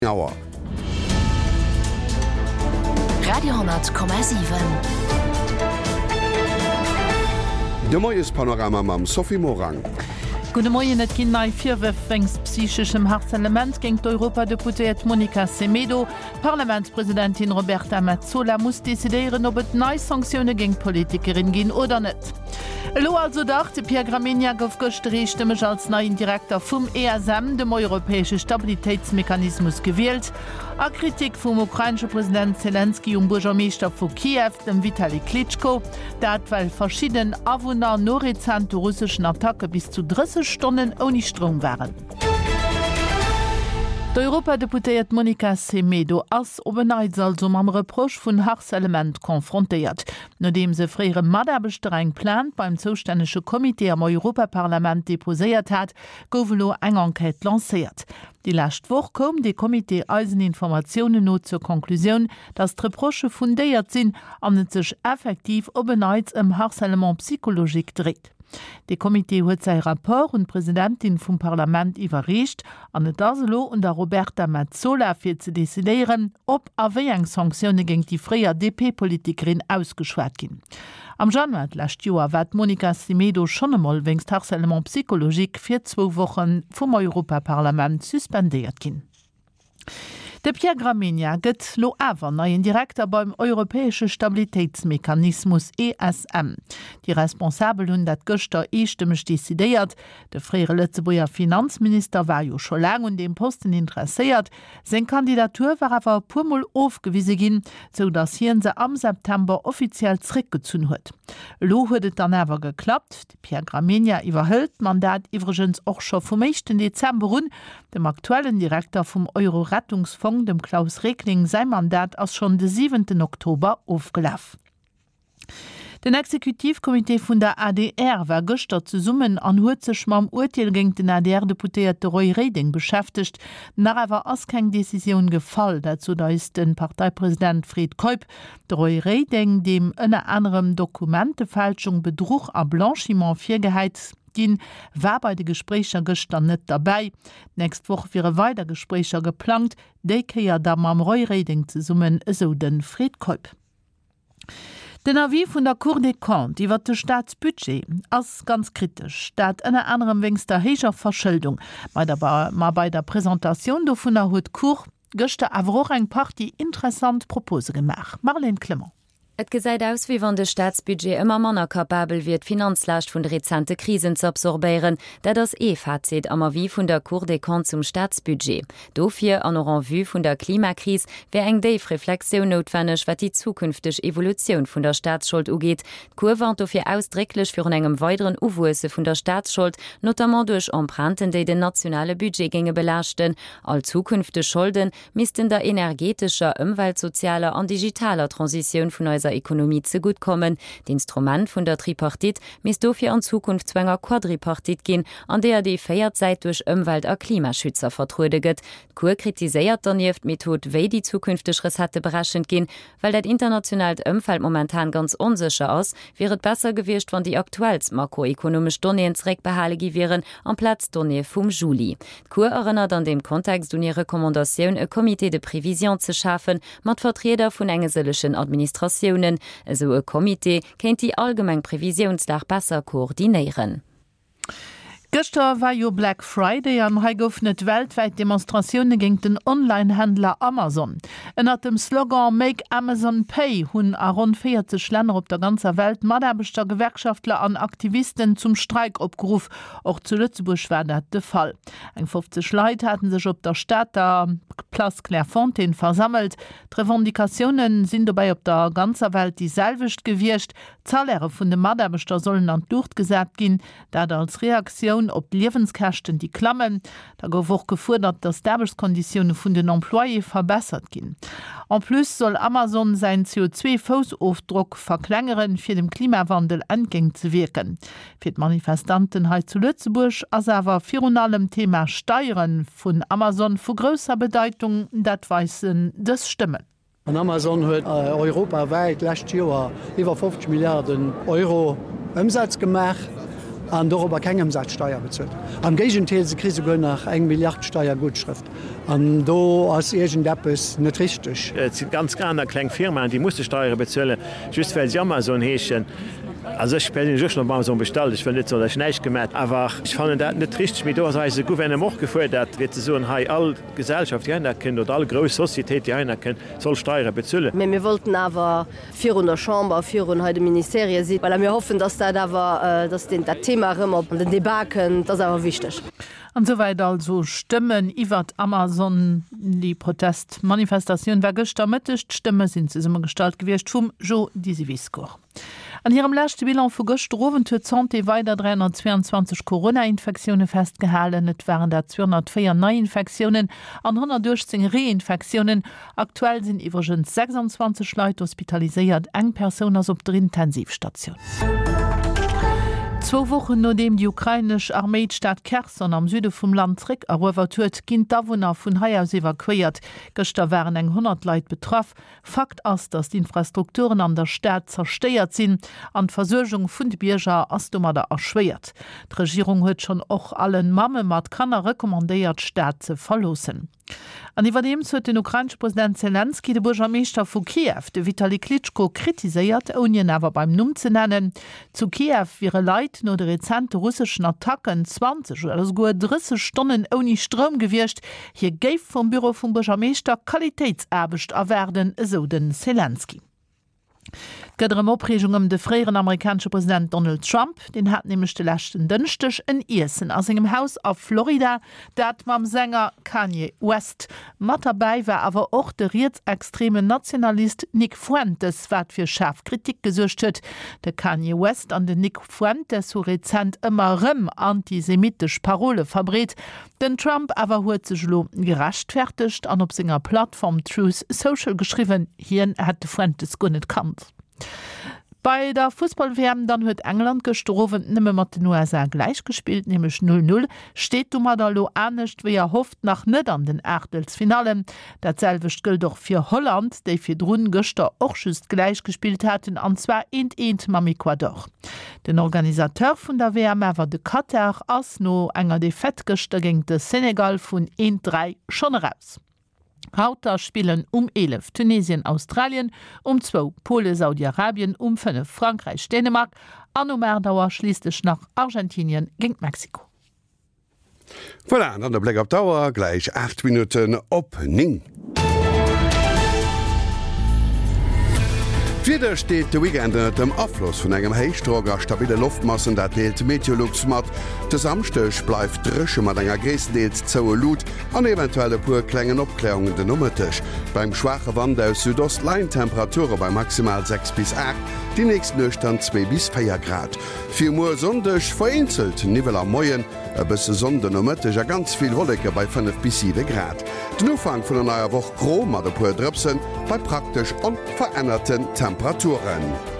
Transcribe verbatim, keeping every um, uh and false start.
Auer. Radio hundert Komma sieben. De moies Panorama mam Sophie Morang. Gute Morgen, et ginn nei virwefengs psychischem Harzelement géint Europadeputéet Monica Semedo. Parlamentspräsidentin Roberta Metsola muss desideieren, ob et neii Sanktionune géint Politikerin ginn oder net. Lo also dach de Pierre Gramegna gouf gëchterich stemmech als neien Direktor vum E S M, dem Europäesche Stabilitätsmechanismus gewählt. A Kritik vum ukrainsche Präsident Zelensky um Bürgermeester vu Kiew, dem Vitali Klitschko, dat weil verschieden Awohner norezente russischen Attacke bis zu dreißig Stunden ohne Strom waren. Die Europadeputéiert Monica Semedo ass obeneit also am Reproch vun Harzelement konfrontiert. Nachdem se frére Maderbestreng plant beim zoustänesche Komitee am Europaparlament deposéiert hat, gouflo eng Enquête lanciert. Die lascht woch kom de Komitee Eiseninformationen no zur Konklusion, dass d'Reproche fundéiert sinn an et sech effektiv obeneit im Harzelement psychologik dreht. De Komitee huet sei rapport und Präsidentin vum Parlament iwwerrecht an et Daselo und der Roberta Metsola fir ze desideieren, ob aéi eng Sanktionune géint die fréier D P-Politikerin ausgeschwert ginn. Am Januar lacht Joer wat Monica Semedo schon emol wéngst Harzelement psychologik fir zwo Wochen vum Europaparlament suspendiert ginn. De Pierre Gramegna gëtt lo awer neien Direktor beim Europäesche Stabilitätsmechanismus E S M. Die Responsabel hunn dat Gëchter eestimmech desideiert. De frére Lëtzebuer Finanzminister war jo scho lang und dem Posten interessiert. Sen Kandidatur war awer pumol ofgewiese ginn, so dats hien se am September offiziell zréckgezun huet. Lo huet dann awer geklappt. De Pierre Gramegna iwwerhëlt Mandat iwwergens och scho vum meigchten Dezember run, dem aktuellen Direktor vum Euro-Rettungsfonds dem Klaus Regling sein Mandat aus schon den siebenten Oktober aufgelaufen. Den Exekutivkomitee vun der A D R war gëster zu summen an huet sech mam Urteil géint den A D R-Deputéiert Roy Reding beschäftigt, nach awer ass keng Decision gefall, dazu da ist den Parteipräsident Fred Kolb, de Roy Reding, dem ënner anderem Dokumentefälschung, Betrug a Blanchiment virgeheizt gin, war bei de Gesprächer gestern net dabei. Nächst woch wäre weiter Gesprächer geplant, déi keier da am Roy Reding zu summen, so den Fred Kolb. Den Avis vun der Cour des Comptes iwwer de Staatsbudget ass ganz kritisch, dat ënner anderem wéngst der héger Verschuldung. Ma bei der Präsentation do vun der Haute Cour gëchte awer och eng Party interessant Propose gemach. Marlene Clement. Et gesäit aus, wie wann de Staatsbudget ëmmer manner kapabel wird, Finanzlacht vun de rezente Krisen zu absorbieren, dat das E-Fazit am Avis vun der Cour des Comptes zum Staatsbudget. Dofir an en vue vun der Klimakrise wär eng Dave-Reflexion notwendig, wat die zukünftig Evolution vun der Staatsschuld ugeht. Kur warnt dofir ausdrücklich für engem weiteren Uwusse vun der Staatsschuld, notamment durch Emprunten, die den nationale Budgetgänge belaschten. All zukünftige Schulden missten der energetischer, umweltsozialer und digitaler Transition vun unserer Ökonomie zugutekommen. Die Instrument vun der Tripartit mis dofir an Zukunft zwnger Quadripartit gin, an der die feiert seit durch Umwelt- a Klimaschützer vertrudeget. Kur kritiséiert dann jeft Method, wéi die zukünftig Resette beraschend gin, weil dat international Umfeld momentan ganz unsicher aus, wäret besser gewircht, wann die aktuels makroökonomisch Donneensreck behalegi wären am Platz Donne vum Juli. Kur erinnert an dem Kontext un ihre Rekommandationun e Komitee de Prävision zu schaffen, mat Vertreter vun engeselschen Administrationen. So e Komitee kennt die allgemein Prävisionslach besser koordinieren. Gestern war jo Black Friday an ha goufnet weltweit Demonstrationen gegen den Online-Händler Amazon. Ennner dem Slogan „Make Amazon Pay" hunn a rund vierzig Länder op der ganzer Welt maderbeter Gewerkschaftler an Aktivisten zum Streik opgeruf. Auch zu Lützeburg war dat de Fall. Eng fünfzig Leute hatten sich op der Stadt der Place Clairefontaine versammelt. Die Revendikationen sind dabei op der ganzer Welt dieselwicht gewircht. Zahllehre vun de Maderbeter sollen an durchgesät gin, dat als Reaktion op Lebenskachten die Klammen, da gouf auch gefordert, dass Derbeskonditionen vun den Employés verbessert gin. En plus soll Amazon sein C O zwei Fußaufdruck verkleineren, fir dem Klimawandel entgegen zu wirken. Für die Manifestanten he zu Lützeburg as awer fionalem Thema Steuern vun Amazon vu grösser Bedeutung, dat weissen des Stimmen. An Amazon huet äh, europaweit lächt Joer iwwer fünfzig Milliarden Euro Umsatz gemacht. an darüber keinem Satzsteuer bezahlt. Am Gegenteil, sie kriegen sogar nach eng Milliarden Steuergutschrift. Und da ist irgendetwas nicht richtig. Es sind ganz gerne kleine Firmen, die mussten Steuern bezahlen, just weil sie immer so ein Häschen. Also ich bin nicht noch mal so bestellt, ich will nicht so das nicht gemerkt, aber ich fand das nicht richtig, mit der Seite Gouvernement auch gefordert, wird so ein Hai alle Gesellschaft die anerkennen oder alle große Societät die anerkennen, soll Steuern bezahlen. Wir wollten aber für in der Chambre, für in heute Ministerien sieht, weil wir hoffen, dass da da war, dass den das Thema immer und den Debatten, das ist aber wichtig. Und soweit also Stimmen iwwer Amazon die Protestmanifestation war gestammetecht Stimme sind ze immer gestalt gewircht vum Jo Disivisco. An ihrem letzte Bilan vu Gestrowen hue Zante weiter dreihundertzweiundzwanzig Corona-Infektionen festgehalen, et waren der zweihundertvier Neuinfektionen an hundertachtzehn Reinfektionen. Aktuell sind iwwergens sechsundzwanzig Leute hospitalisiert, eng Personen op der Intensivstation. Zwei Wochen nachdem die ukrainische Armeestadt Kherson am Süde vom Land trick erobert huet, ginn d'Awohner vun Hai aus evakuiert. Gestern waren eng hundert Leute betroffen. Fakt ist, dass die Infrastrukturen an der Stadt zerstört sind, an die Versorgung vun de Bierger ass dummer erschwert. Die Regierung hat schon auch allen Mamme mat Kanner rekommandiert, die Stadt zu verlassen. An iwwerdem huet den ukrainsche Präsident Zelensky de Bürgermeister vu Kiew, de Vitali Klitschko, kritisiert, ohne awer beim Numm zu nennen. Zu Kiew wäre Leiit no de rezente russischen Attacken zwanzig oder sogar dreißig Stunden ohne Strom gewircht. Hier géif vom Büro vum Bürgermeister Qualitätserbecht erwerden, so den Zelensky. Gëtterem Opregung um de freieren amerikanische Präsident Donald Trump, den hat nämlich de lächten Dënchtech en Issen aus engem Haus auf Florida, dat mam Sänger Kanye West. Mat dabei war aber auch der rechtsextreme Nationalist Nick Fuentes, wat fir scharf Kritik gesucht huet. De Kanye West an den Nick Fuentes so rezent immer rëm antisemitisch Parole verbret. Den Trump aber huet sech lo gerechtfertigt an op senger Plattform Truth Social geschrieben, hien hat de Fuentes gunnet kannt. Bei der Fußball-W M dann huet England gestrowen nimme mat den U S A gleich gespielt, nämlich null null, steht du mat da lo ernstnecht, wie er hofft nach net an den Ächtelsfinale. Datselwecht gilt doch fir Holland, déi fir Drun Göster och schüst gleich gespielt hatten, an zwar ent ent mam Ecuador. Den Organisateur vun der W M war de Katar ass no enger de Fettgëchte gegen de Senegal vun eins drei schon raus. Hauter spielen um elf Tunesien, Australien, um zwei Polen, Saudi-Arabien, um fünf Frankreich, Dänemark, an um Erdauer schließlich nach Argentinien gegen Mexiko. Voilà, an der Blick auf Dauer gleich acht Minuten op Ning. Wieder steht de Weekend dem Abfluss vun engem Heichstroger stabile Luftmassen dat deelt Meteorlux mat. De Samstech bleif dresche mat enger Geesdeelt zouwe Lut an eventuelle puer klengen Opklärungen den Nummertech. Beim schwache Wand aus Südost-Leintemperature bei maximal sechs bis acht, die nächst Nøcht an zwei bis vier Grad. Vier Uhr sondech vereinzelt Nivel am Moien, e bësse Sonden omëttech a ganz viel Wollecke bei fünf bis sieben Grad. Den Ufang vun der neuer Woche gro mat de puer Drëpsen bei praktisch onveränderten Temperaturen.